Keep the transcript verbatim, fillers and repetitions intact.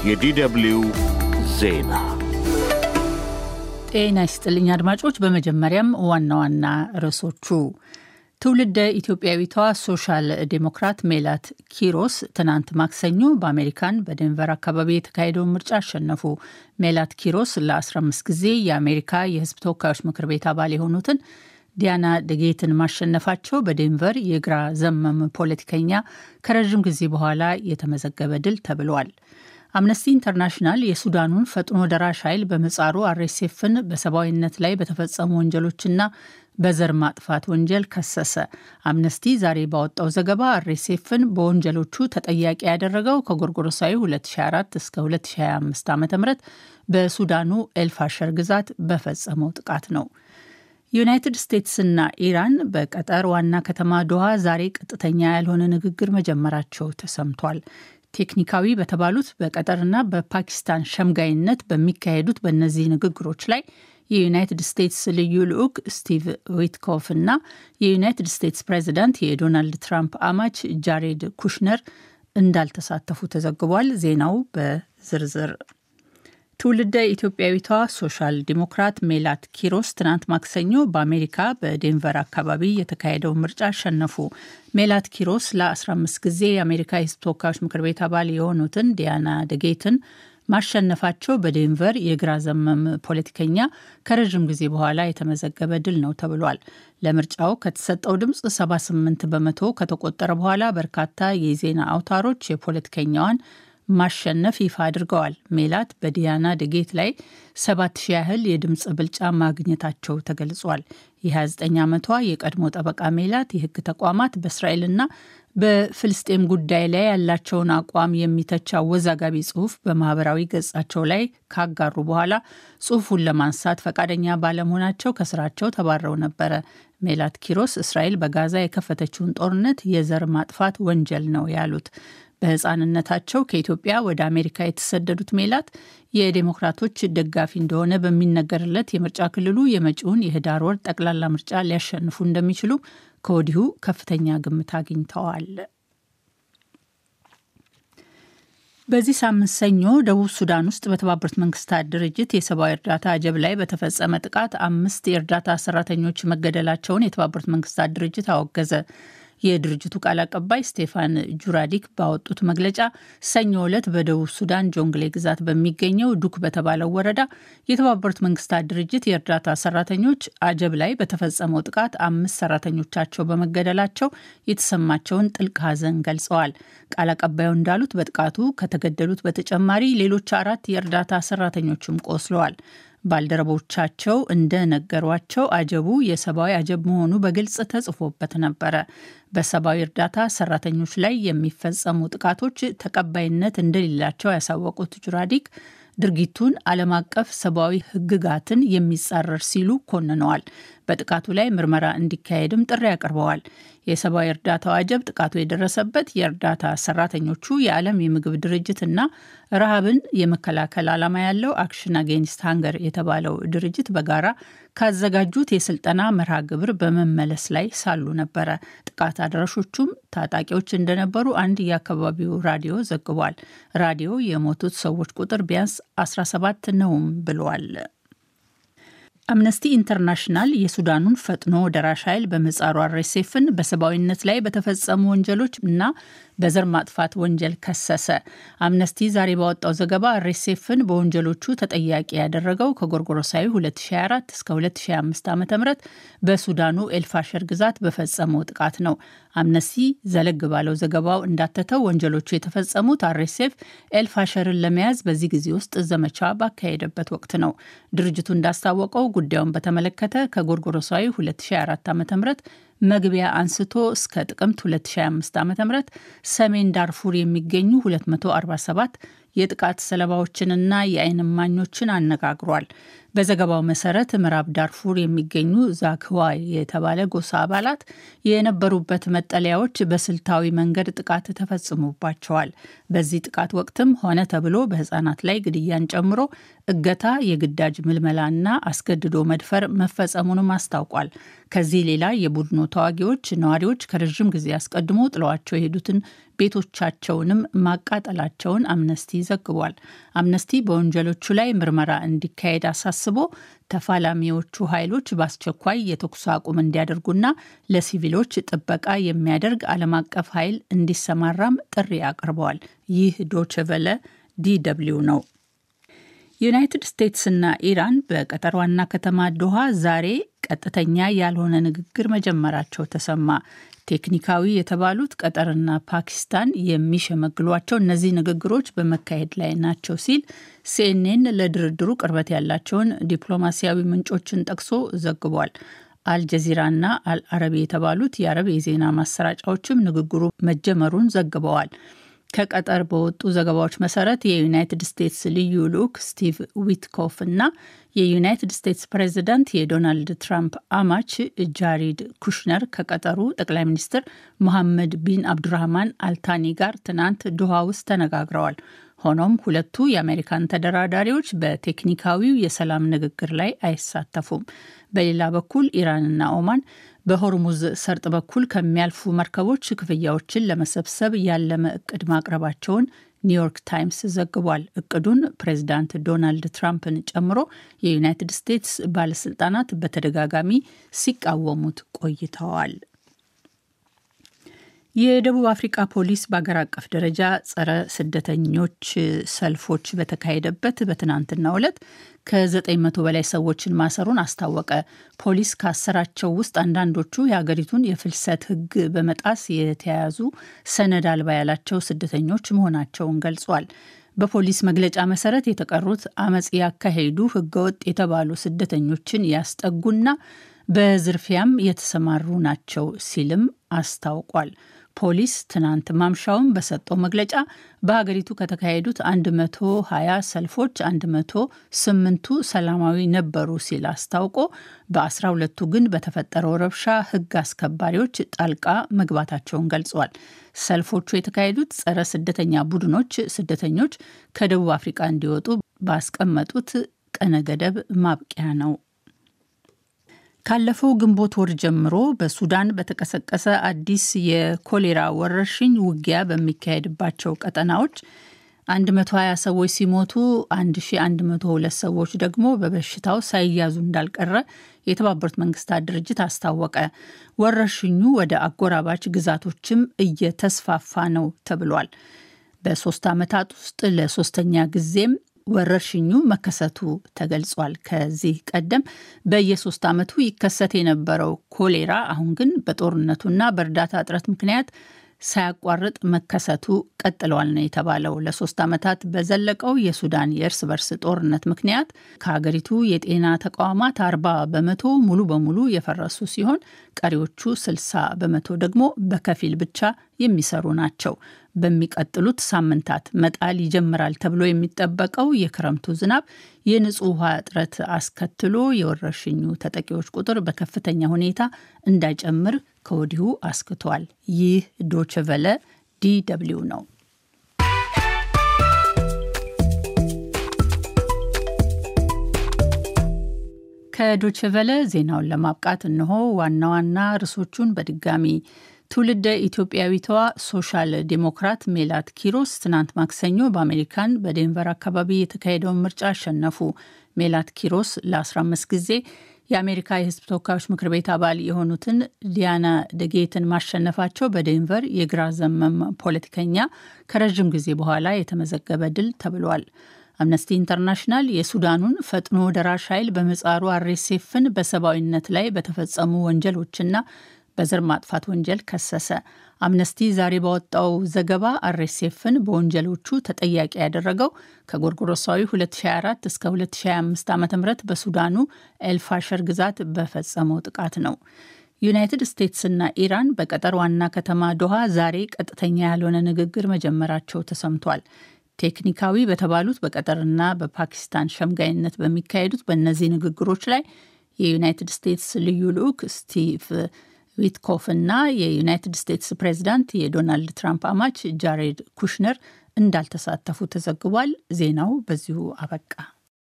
የዲደብልዩ ዜና ጤና ይስጥልኝ አድማጮች። በመጀመሪያም ዋና ዋና ርዕሶቹ ትውልደ ኢትዮጵያዊቷ ሶሻል ዴሞክራት ሜላት ኪሮስ ትናንት ማክሰኞ በአሜሪካን በዴንቨር አካባቢ የተካሄደውን ምርጫ አሸነፉ። ሜላት ኪሮስ ለ15 ጊዜ የአሜሪካ የሕዝብ ተወካዮች ምክር ቤት አባል የሆኑትን ዲያና ደጌትን ማሸነፋቸው በዴንቨር የግራ ዘመም ፖለቲከኛ ከረዥም ጊዜ በኋላ የተመዘገበ ድል ተብሏል። አምነስቲ ኢንተርናሽናል የሱዳኑን ፈጥኖ ደራሽ ኃይል በምህጻሩ አርኤስኤፍን በሰብአዊነት ላይ በተፈጸሙ ወንጀሎችና በዘር ማጥፋት ወንጀል ከሰሰ። አምነስቲ ዛሬ ባወጣው ዘገባ አርኤስኤፍን በወንጀሎቹ ተጠያቂ ያደረገው ከጎርጎሮሳዊ ሁለት ሺህ አራት እስከ ሁለት ሺህ ሃያ አምስት ዓ.ም በሱዳኑ ኤልፋሸር ግዛት በፈጸመው ጥቃት ነው። ዩናይትድ ስቴትስና ኢራን በቀጠር ዋና ከተማ ዶሃ ዛሬ ቀጥተኛ ያልሆነ ንግግር መጀመራቸው ተሰምቷል። ቴክኒካዊ በተባሉት በቀጠርና በፓኪስታን ሸምጋይነት በሚካሄዱት በእነዚህ ንግግሮች ላይ የዩናይትድ ስቴትስ ልዩ ልዑክ ስቲቭ ዊትኮፍ እና የዩናይትድ ስቴትስ ፕሬዚዳንት የዶናልድ ትራምፕ አማች ጃሬድ ኩሽነር እንዳልተሳተፉ ተዘግቧል። ዜናው በዝርዝር ትውልደ ኢትዮጵያዊቷ ሶሻል ዲሞክራት ሜላት ኪሮስ ትናንት ማክሰኞ በአሜሪካ በዴንቨር አካባቢ የተካሄደው ምርጫ አሸነፉ። ሜላት ኪሮስ ለ15 ጊዜ የአሜሪካ የሕዝብ ተወካዮች ምክር ቤት አባል የሆኑትን ዲያና ደጌትን ማሸነፋቸው በዴንቨር የግራ ዘመም ፖለቲከኛ ከረዥም ጊዜ በኋላ የተመዘገበ ድል ነው ተብሏል። ለምርጫው ከተሰጠው ድምፅ ሰባ ስምንት በመቶ ከተቆጠረ በኋላ በርካታ የዜና አውታሮች የፖለቲከኛዋን ማሸነፍ ይፋ አድርገዋል። ሜላት በዲያና ደጌት ላይ ሰባት ሺህ ያህል የድምፅ ብልጫ ማግኘታቸው ተገልጿል። የ29 ዓመቷ የቀድሞ ጠበቃ ሜላት የህግ ተቋማት በእስራኤልና በፍልስጤም ጉዳይ ላይ ያላቸውን አቋም የሚተች አወዛጋቢ ጽሑፍ በማህበራዊ ገጻቸው ላይ ካጋሩ በኋላ ጽሑፉን ለማንሳት ፈቃደኛ ባለመሆናቸው ከስራቸው ተባረው ነበረ። ሜላት ኪሮስ እስራኤል በጋዛ የከፈተችውን ጦርነት የዘር ማጥፋት ወንጀል ነው ያሉት። በህፃንነታቸው ከኢትዮጵያ ወደ አሜሪካ የተሰደዱት ሜላት የዴሞክራቶች ደጋፊ እንደሆነ በሚነገርለት የምርጫ ክልሉ የመጪውን የህዳር ወር ጠቅላላ ምርጫ ሊያሸንፉ እንደሚችሉ ከወዲሁ ከፍተኛ ግምት አግኝተዋል። በዚህ ሳምንት ሰኞ ደቡብ ሱዳን ውስጥ በተባበሩት መንግስታት ድርጅት የሰብአዊ እርዳታ አጀብ ላይ በተፈጸመ ጥቃት አምስት የእርዳታ ሰራተኞች መገደላቸውን የተባበሩት መንግስታት ድርጅት አወገዘ። የድርጅቱ ቃል አቀባይ ስቴፋን ጁራዲክ ባወጡት መግለጫ ሰኞ ዕለት በደቡብ ሱዳን ጆንግሌ ግዛት በሚገኘው ዱክ በተባለው ወረዳ የተባበሩት መንግስታት ድርጅት የእርዳታ ሰራተኞች አጀብ ላይ በተፈጸመው ጥቃት አምስት ሰራተኞቻቸው በመገደላቸው የተሰማቸውን ጥልቅ ሐዘን ገልጸዋል። ቃል አቀባዩ እንዳሉት በጥቃቱ ከተገደሉት በተጨማሪ ሌሎች አራት የእርዳታ ሰራተኞችም ቆስለዋል። ባልደረቦቻቸው እንደነገሯቸው አጀቡ የሰብአዊ አጀብ መሆኑ በግልጽ ተጽፎበት ነበረ። በሰብአዊ እርዳታ ሰራተኞች ላይ የሚፈጸሙ ጥቃቶች ተቀባይነት እንደሌላቸው ያሳወቁት ጁራዲክ ድርጊቱን ዓለም አቀፍ ሰብአዊ ሕግጋትን የሚጻረር ሲሉ ኮንነዋል። በጥቃቱ ላይ ምርመራ እንዲካሄድም ጥሪ አቅርበዋል። የሰብአዊ እርዳታው አጀብ ጥቃቱ የደረሰበት የእርዳታ ሰራተኞቹ የዓለም የምግብ ድርጅትና ረሃብን የመከላከል ዓላማ ያለው አክሽን አጌንስት ሃንገር የተባለው ድርጅት በጋራ ካዘጋጁት የስልጠና መርሃ ግብር በመመለስ ላይ ሳሉ ነበረ። ጥቃት አድራሾቹም ታጣቂዎች እንደነበሩ አንድ የአካባቢው ራዲዮ ዘግቧል። ራዲዮ የሞቱት ሰዎች ቁጥር ቢያንስ አስራ ሰባት ነውም ብለዋል። አምነስቲ ኢንተርናሽናል የሱዳኑን ፈጥኖ ደራሽ ኃይል በምህጻሩ አርኤስኤፍን በሰብአዊነት ላይ በተፈጸሙ ወንጀሎች እና በዘር ማጥፋት ወንጀል ከሰሰ። አምነስቲ ዛሬ ባወጣው ዘገባ አርኤስኤፍን በወንጀሎቹ ተጠያቂ ያደረገው ከጎርጎሮሳዊ ሁለት ሺህ አራት እስከ ሁለት ሺህ አምስት ዓ.ም በሱዳኑ ኤልፋሸር ግዛት በፈጸመው ጥቃት ነው። አምነስቲ ዘለግ ባለው ዘገባው እንዳተተው ወንጀሎቹ የተፈጸሙት አርኤስኤፍ ኤልፋሸርን ለመያዝ በዚህ ጊዜ ውስጥ ዘመቻ ባካሄደበት ወቅት ነው። ድርጅቱ እንዳስታወቀው ጉዳዩን በተመለከተ ከጎርጎሮሳዊ ሁለት ሺህ አራት ዓ.ም መግቢያ አንስቶ እስከ ጥቅምት ሁለት ሺህ አምስት ዓ.ም ሰሜን ዳርፉር የሚገኙ ሁለት መቶ አርባ ሰባት የጥቃት ሰለባዎችንና የዓይን እማኞችን አነጋግሯል። በዘገባው መሰረት ምዕራብ ዳርፉር የሚገኙ ዛክዋይ የተባለ ጎሳ አባላት የነበሩበት መጠለያዎች በስልታዊ መንገድ ጥቃት ተፈጽሞባቸዋል። በዚህ ጥቃት ወቅትም ሆነ ተብሎ በህፃናት ላይ ግድያን ጨምሮ እገታ፣ የግዳጅ ምልመላና አስገድዶ መድፈር መፈጸሙንም አስታውቋል። ከዚህ ሌላ የቡድኑ ተዋጊዎች ነዋሪዎች ከረዥም ጊዜ አስቀድሞ ጥለዋቸው የሄዱትን ቤቶቻቸውንም ማቃጠላቸውን አምነስቲ ዘግቧል። አምነስቲ በወንጀሎቹ ላይ ምርመራ እንዲካሄድ አሳስቦ ተፋላሚዎቹ ኃይሎች በአስቸኳይ የተኩስ አቁም እንዲያደርጉና ለሲቪሎች ጥበቃ የሚያደርግ ዓለም አቀፍ ኃይል እንዲሰማራም ጥሪ አቅርበዋል። ይህ ዶቼ ቬለ ዲ ደብልዩ ነው። ዩናይትድ ስቴትስና ኢራን በቀጠር ዋና ከተማ ዶሃ ዛሬ ቀጥተኛ ያልሆነ ንግግር መጀመራቸው ተሰማ። ቴክኒካዊ የተባሉት ቀጠርና ፓኪስታን የሚሸመግሏቸው እነዚህ ንግግሮች በመካሄድ ላይ ናቸው ሲል ሲኤንኤን ለድርድሩ ቅርበት ያላቸውን ዲፕሎማሲያዊ ምንጮችን ጠቅሶ ዘግቧል። አልጀዚራና አልአረቢ የተባሉት የአረብ የዜና ማሰራጫዎችም ንግግሩ መጀመሩን ዘግበዋል። ከቀጠር በወጡ ዘገባዎች መሰረት የዩናይትድ ስቴትስ ልዩ ልዑክ ስቲቭ ዊትኮፍ እና የዩናይትድ ስቴትስ ፕሬዚዳንት የዶናልድ ትራምፕ አማች ጃሪድ ኩሽነር ከቀጠሩ ጠቅላይ ሚኒስትር መሐመድ ቢን አብዱራህማን አልታኒ ጋር ትናንት ዶሃ ውስጥ ተነጋግረዋል። ሆኖም ሁለቱ የአሜሪካን ተደራዳሪዎች በቴክኒካዊው የሰላም ንግግር ላይ አይሳተፉም። በሌላ በኩል ኢራንና ኦማን በሆርሙዝ ሰርጥ በኩል ከሚያልፉ መርከቦች ክፍያዎችን ለመሰብሰብ ያለመ እቅድ ማቅረባቸውን ኒውዮርክ ታይምስ ዘግቧል። እቅዱን ፕሬዚዳንት ዶናልድ ትራምፕን ጨምሮ የዩናይትድ ስቴትስ ባለስልጣናት በተደጋጋሚ ሲቃወሙት ቆይተዋል። የደቡብ አፍሪካ ፖሊስ በአገር አቀፍ ደረጃ ጸረ ስደተኞች ሰልፎች በተካሄደበት በትናንትናው ዕለት ከዘጠኝ መቶ በላይ ሰዎችን ማሰሩን አስታወቀ። ፖሊስ ካሰራቸው ውስጥ አንዳንዶቹ የሀገሪቱን የፍልሰት ሕግ በመጣስ የተያዙ ሰነድ አልባ ያላቸው ስደተኞች መሆናቸውን ገልጿል። በፖሊስ መግለጫ መሰረት የተቀሩት አመጽ ያካሄዱ ሕገወጥ የተባሉ ስደተኞችን ያስጠጉና በዝርፊያም የተሰማሩ ናቸው ሲልም አስታውቋል። ፖሊስ ትናንት ማምሻውን በሰጠው መግለጫ በሀገሪቱ ከተካሄዱት መቶ ሀያ ሰልፎች መቶ ስምንቱ ሰላማዊ ነበሩ ሲል አስታውቆ በአስራ ሁለቱ ግን በተፈጠረው ረብሻ ሕግ አስከባሪዎች ጣልቃ መግባታቸውን ገልጿል። ሰልፎቹ የተካሄዱት ጸረ ስደተኛ ቡድኖች ስደተኞች ከደቡብ አፍሪካ እንዲወጡ ባስቀመጡት ቀነ ገደብ ማብቂያ ነው። ካለፈው ግንቦት ወር ጀምሮ በሱዳን በተቀሰቀሰ አዲስ የኮሌራ ወረርሽኝ ውጊያ በሚካሄድባቸው ቀጠናዎች መቶ ሀያ ሰዎች ሲሞቱ አንድ ሺህ አንድ መቶ ሁለት ሰዎች ደግሞ በበሽታው ሳይያዙ እንዳልቀረ የተባበሩት መንግስታት ድርጅት አስታወቀ። ወረርሽኙ ወደ አጎራባች ግዛቶችም እየተስፋፋ ነው ተብሏል። በሶስት ዓመታት ውስጥ ለሶስተኛ ጊዜም ወረርሽኙ መከሰቱ ተገልጿል። ከዚህ ቀደም በየሶስት ዓመቱ ይከሰት የነበረው ኮሌራ አሁን ግን በጦርነቱና በእርዳታ እጥረት ምክንያት ሳያቋርጥ መከሰቱ ቀጥሏል ነው የተባለው። ለሶስት ዓመታት በዘለቀው የሱዳን የእርስ በርስ ጦርነት ምክንያት ከሀገሪቱ የጤና ተቋማት አርባ በመቶ ሙሉ በሙሉ የፈረሱ ሲሆን ቀሪዎቹ ስልሳ በመቶ ደግሞ በከፊል ብቻ የሚሰሩ ናቸው። በሚቀጥሉት ሳምንታት መጣል ይጀምራል ተብሎ የሚጠበቀው የክረምቱ ዝናብ የንጹህ ውሃ እጥረት አስከትሎ የወረርሽኙ ተጠቂዎች ቁጥር በከፍተኛ ሁኔታ እንዳይጨምር ከወዲሁ አስክቷል። ይህ ዶቼ ቬለ ዲ ደብልዩ ነው። ከዶቼ ቬለ ዜናውን ለማብቃት እነሆ ዋና ዋና ርዕሶቹን በድጋሚ ትውልደ ኢትዮጵያዊቷ ሶሻል ዴሞክራት ሜላት ኪሮስ ትናንት ማክሰኞ በአሜሪካን በዴንቨር አካባቢ የተካሄደውን ምርጫ አሸነፉ። ሜላት ኪሮስ ለአስራ አምስት ጊዜ የአሜሪካ የሕዝብ ተወካዮች ምክር ቤት አባል የሆኑትን ዲያና ደጌትን ማሸነፋቸው በዴንቨር የግራ ዘመም ፖለቲከኛ ከረዥም ጊዜ በኋላ የተመዘገበ ድል ተብሏል። አምነስቲ ኢንተርናሽናል የሱዳኑን ፈጥኖ ደራሽ ኃይል በምህጻሩ አርኤስኤፍን በሰብአዊነት ላይ በተፈጸሙ ወንጀሎችና በዘር ማጥፋት ወንጀል ከሰሰ። አምነስቲ ዛሬ ባወጣው ዘገባ አርኤስኤፍን በወንጀሎቹ ተጠያቂ ያደረገው ከጎርጎሮሳዊ ሁለት ሺህ አራት እስከ ሁለት ሺህ አምስት ዓ.ም በሱዳኑ ኤልፋሸር ግዛት በፈጸመው ጥቃት ነው። ዩናይትድ ስቴትስና ኢራን በቀጠር ዋና ከተማ ዶሃ ዛሬ ቀጥተኛ ያልሆነ ንግግር መጀመራቸው ተሰምቷል። ቴክኒካዊ በተባሉት በቀጠርና በፓኪስታን ሸምጋይነት በሚካሄዱት በእነዚህ ንግግሮች ላይ የዩናይትድ ስቴትስ ልዩ ልዑክ ስቲቭ ዊትኮፍ እና የዩናይትድ ስቴትስ ፕሬዝዳንት የዶናልድ ትራምፕ አማች ጃሬድ ኩሽነር እንዳልተሳተፉ ተዘግቧል። ዜናው በዚሁ አበቃ።